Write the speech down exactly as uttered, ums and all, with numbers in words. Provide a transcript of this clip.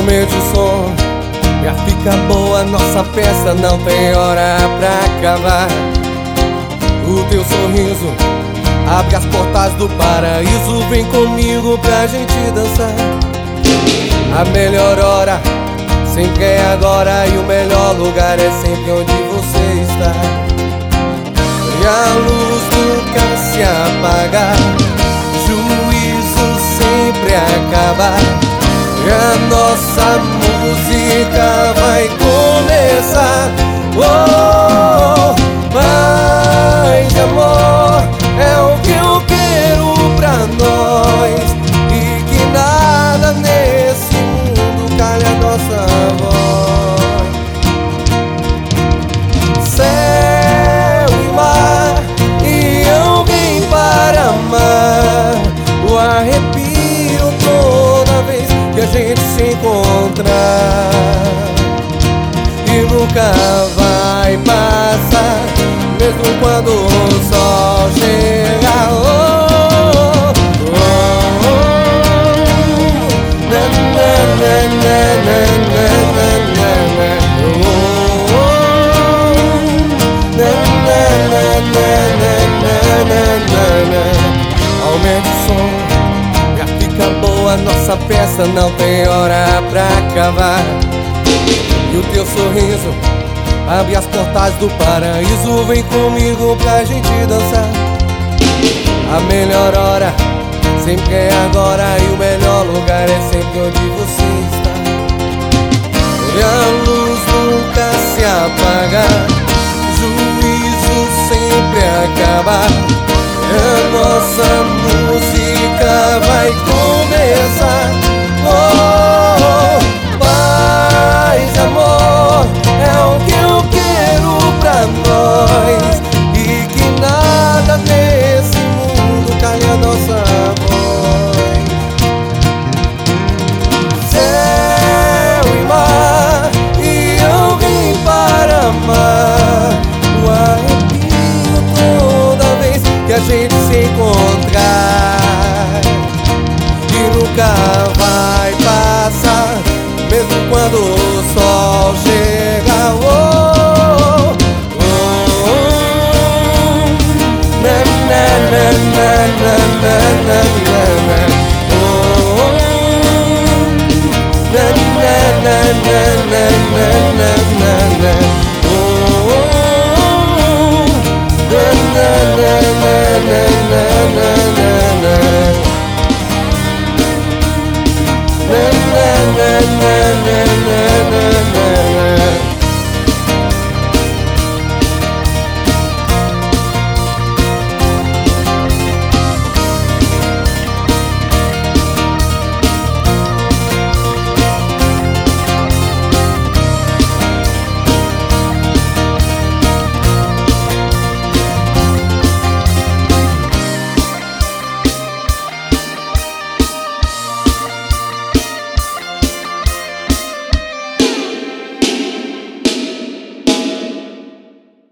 Aumente o som, já fica boa nossa festa, não tem hora pra acabar. O teu sorriso abre as portas do paraíso, vem comigo pra gente dançar. A melhor hora sempre é agora, e o melhor lugar é sempre onde você está. E a luz nunca se apagar, juízo sempre acabar, e a nossa música vai começar. Oh, paz e amor é o que eu quero pra nós, e que nada nesse mundo cale a nossa voz. Céu e mar e alguém para amar, o arrepio toda vez que a gente se encontrar, e nunca vai passar, mesmo quando o sol chegar. Oh, oh, oh, na, na, na, na, na, na, na, oh, oh, na, na, na, na, na, na. Aumente o som, já fica boa nossa festa, não tem hora pra acabar. E o teu sorriso abre as portas do paraíso, vem comigo pra gente dançar. A melhor hora sempre é agora, e o melhor lugar é sempre onde você está. E a luz nunca se apagar, juízo sempre acabar, e a nossa